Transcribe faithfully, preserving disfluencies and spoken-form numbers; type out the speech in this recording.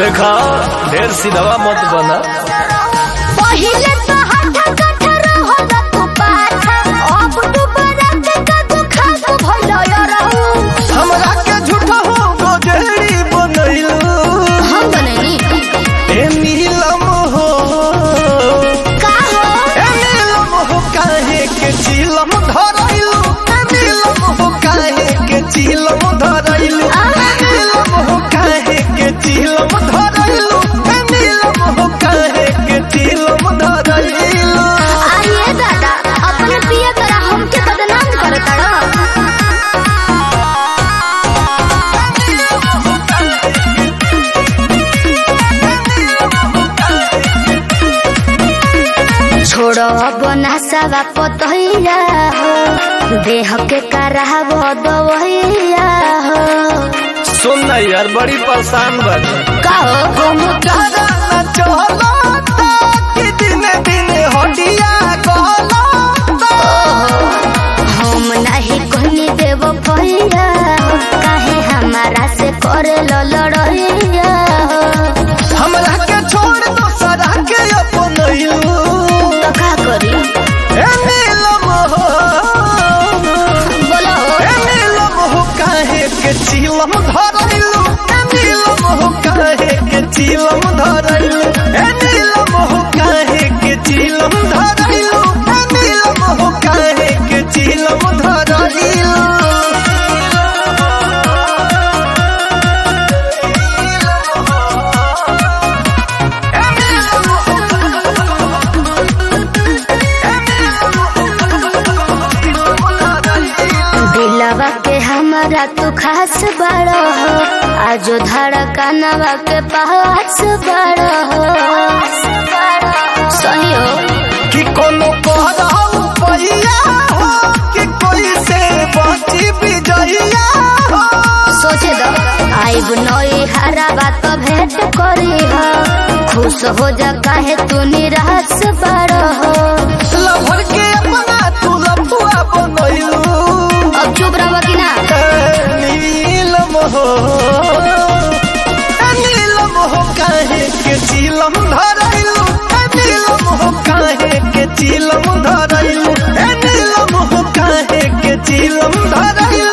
देखा ढेर सीधवा मत बना। पहिले तो हटा कठरा होला तू पाछा, अब तू बरत का दुखा तू भइलो रहू। हमरा के झूठा हो गोजरी बनैलू। हम बनैनी ए नीलम हो का हो? ए नीलम हो काहे के चीलम धरैलू। ए नीलम हो काहे के चीलम धरैलू। ए नीलम हो काहे के चीलम धरैलू। ए नीलम हो काहे के चीलम धरैलू। आइए दादा अपने पिया करा हमके बदनाम करता रह। छोड़ो अब नशा पतैया हो, देह के कराहब दवैया हो। सुन ना यार बड़ी परेशान बन का हो? हम करा न चलो कि दिने दिने हटिया गलो। हम नहीं कहनी देव भैया हो, काहे हमारा से करे लड़ैया हो। हमरा के छोड़ दो सरा के अपनैलू। तो का करी? ए नीलम हो बोलो ए नीलम हो काहे के चीलम धरैलू। ए नीलम हो काहे के चीलम धरैलू। ए नीलम हो काहे के चीलम धरैलू। ए नीलम हो काहे के चीलम धरैलू। दिलवा के हमारा तू खास बड़ा हो, आजो धड़कनवा के पास बड़ा हो। सही हो कि कोनो कहराऊ पैया हो कि कोई से बची बिजैया हो। सोचे दो आइब नई हराबा तो भेंट करी हो, खुश हो जा काहे तू निराश बड़ा हो। लभर के अपना तू लफुआ बनैलू। अब चुप रहो कि ना? ए नीलम हो ए नीलम हो काहे के चीलम धरैलू। ए नीलम हो काहे के चीलम धरैलू। ए नीलम हो काहे के चीलम धरैलू।